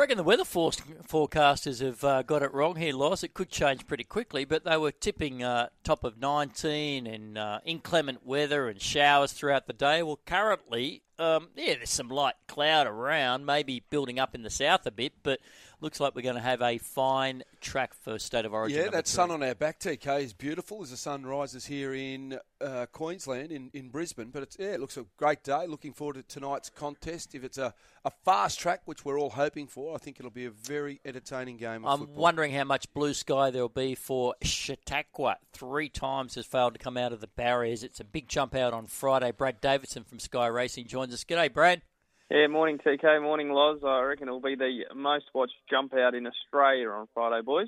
reckon the weather forecasters have got it wrong here, Loz. It could change pretty quickly, but they were tipping top of 19 and inclement weather and showers throughout the day. Well, currently, there's some light cloud around, maybe building up in the south a bit, but looks like we're going to have a fine track for State of Origin. Yeah, that sun on our back, TK, is beautiful as the sun rises here in Queensland, in Brisbane. But it looks a great day. Looking forward to tonight's contest. If it's a fast track, which we're all hoping for, I think it'll be a very entertaining game of football. I'm wondering how much blue sky there'll be for Chautauqua. 3 times has failed to come out of the barriers. It's a big jump out on Friday. Brad Davidson from Sky Racing joins us. G'day, Brad. Yeah, morning TK, morning Loz. I reckon it'll be the most watched jump out in Australia on Friday, boys.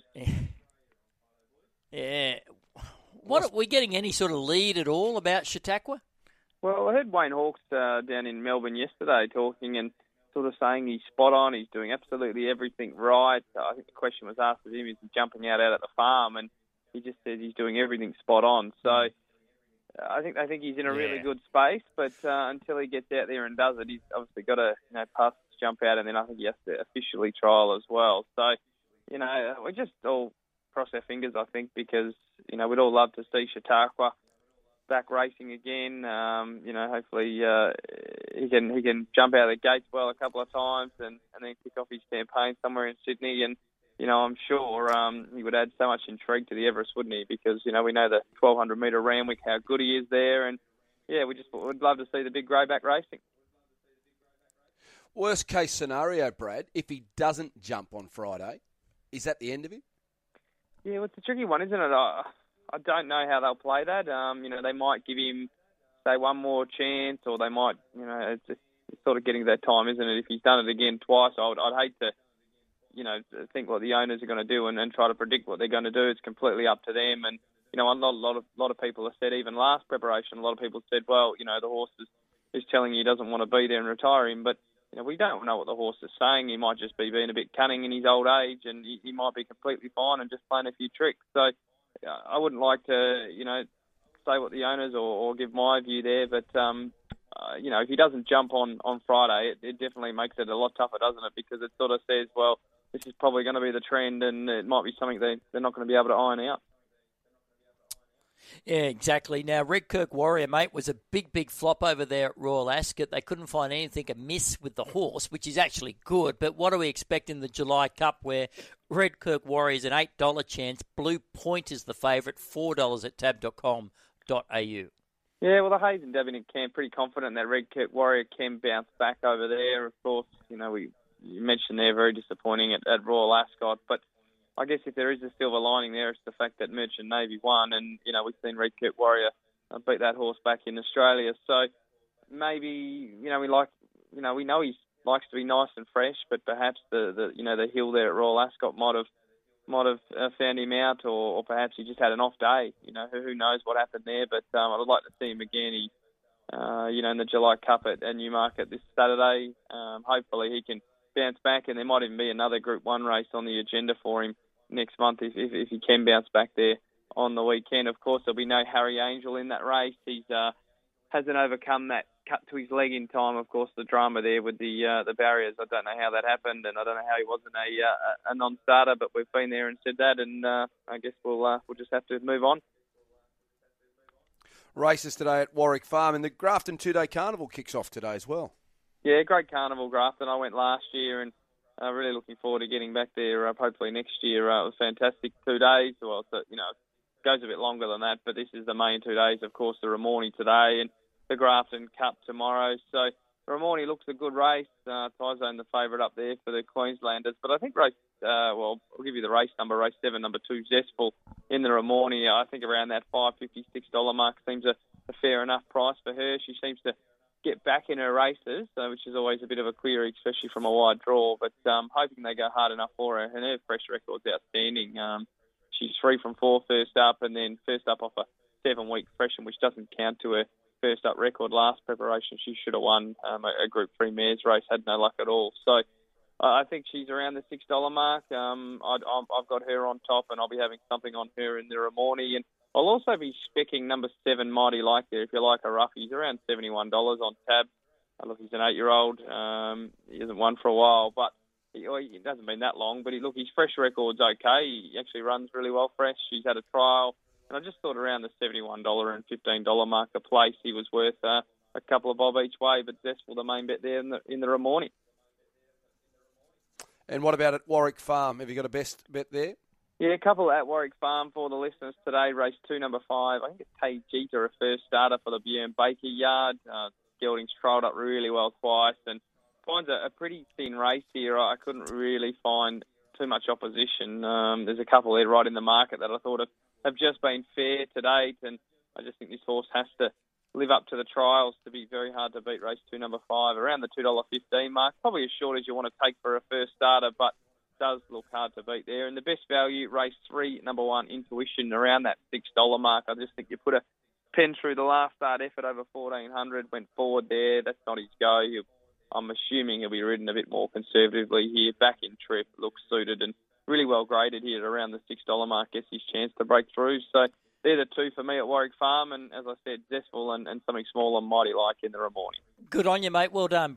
Yeah. What are we getting any sort of lead at all about Chautauqua? Well, I heard Wayne Hawkes down in Melbourne yesterday talking and sort of saying he's spot on, he's doing absolutely everything right. I think the question was asked of him, is he jumping out at the farm? And he just said he's doing everything spot on. So I think he's in a really good space, but until he gets out there and does it, he's obviously got to pass this jump out, and then I think he has to officially trial as well. So, we just all cross our fingers, I think, because we'd all love to see Chautauqua back racing again. Hopefully he can jump out of the gates well a couple of times and then kick off his campaign somewhere in Sydney. And I'm sure he would add so much intrigue to the Everest, wouldn't he? Because, we know the 1,200-metre Randwick, how good he is there. And, we'd love to see the big greyback racing. Worst case scenario, Brad, if he doesn't jump on Friday, is that the end of him? Yeah, well, it's a tricky one, isn't it? I don't know how they'll play that. They might give him, say, one more chance, or they might, it's sort of getting that time, isn't it? If he's done it again twice, I'd hate to, think what the owners are going to do and try to predict what they're going to do. It's completely up to them. And, a lot of people have said, even last preparation, a lot of people said, well, the horse is telling you he doesn't want to be there and retire him. But, we don't know what the horse is saying. He might just be being a bit cunning in his old age, and he might be completely fine and just playing a few tricks. So I wouldn't like to, say what the owners or give my view there. But, if he doesn't jump on Friday, it definitely makes it a lot tougher, doesn't it? Because it sort of says, well, this is probably going to be the trend, and it might be something they're not going to be able to iron out. Yeah, exactly. Now, Redkirk Warrior, mate, was a big flop over there at Royal Ascot. They couldn't find anything amiss with the horse, which is actually good. But what do we expect in the July Cup, where Redkirk Warrior is an $8 chance? Blue Point is the favourite, $4 at tab.com.au. Yeah, well, the Hayes and Davenant camp pretty confident that Redkirk Warrior can bounce back over there. Of course, you mentioned they're very disappointing at Royal Ascot, but I guess if there is a silver lining there, it's the fact that Merchant Navy won, and we've seen Redkirk Warrior beat that horse back in Australia. So maybe we know he likes to be nice and fresh, but perhaps the hill there at Royal Ascot might have found him out, or perhaps he just had an off day. Who knows what happened there? But I'd like to see him again. He, in the July Cup at Newmarket this Saturday. Hopefully he can bounce back, and there might even be another Group 1 race on the agenda for him next month if he can bounce back there on the weekend. Of course, there'll be no Harry Angel in that race. He's hasn't overcome that cut to his leg in time. Of course, the drama there with the barriers. I don't know how that happened, and I don't know how he wasn't a non-starter. But we've been there and said that, and I guess we'll just have to move on. Races today at Warwick Farm, and the Grafton 2-day carnival kicks off today as well. Yeah, great carnival, Grafton. I went last year, and really looking forward to getting back there. Hopefully next year. It was fantastic 2 days. Well, it goes a bit longer than that, but this is the main 2 days. Of course, the Ramornie today and the Grafton Cup tomorrow. So Ramornie looks a good race. Tyzone the favourite up there for the Queenslanders. But I think I'll give you the race number, race 7, number 2, Zestful in the Ramornie. I think around that $5.56 mark seems a fair enough price for her. She seems to get back in her races, which is always a bit of a query, especially from a wide draw. But hoping they go hard enough for her. And her fresh record's outstanding. She's 3 from 4 first up, and then first up off a 7-week freshen, which doesn't count to her first up record. Last preparation, she should have won a Group 3 mares race, had no luck at all. So I think she's around the $6 mark. I've got her on top, and I'll be having something on her in the Ramornie. And I'll also be specking number 7, Mighty Like there, if you like a rough. He's around $71 on tab. Look, he's an 8-year-old. He hasn't won for a while, but It hasn't been that long, but his fresh record's okay. He actually runs really well fresh. He's had a trial, and I just thought around the $71 and $15 mark a place, he was worth a couple of bob each way. But Zestful, the main bet there in the morning. And what about at Warwick Farm? Have you got a best bet there? Yeah, a couple at Warwick Farm for the listeners today. Race 2, number 5. I think it's Tay-Jeter, a first starter for the Bjorn Baker yard. Gelding's trialled up really well twice and finds a pretty thin race here. I couldn't really find too much opposition. There's a couple there right in the market that I thought have just been fair to date, and I just think this horse has to live up to the trials to be very hard to beat. Race 2, number 5, around the $2.15 mark. Probably as short as you want to take for a first starter, but does look hard to beat there. And the best value, race 3, number 1, Intuition, around that $6 mark. I just think you put a pen through the last start effort over 1,400, went forward there. That's not his go. I'm assuming he'll be ridden a bit more conservatively here. Back in trip, looks suited and really well graded here at around the $6 mark. Gets his chance to break through. So they're the two for me at Warwick Farm. And as I said, Zestful and something small and mighty like in the morning. Good on you, mate. Well done.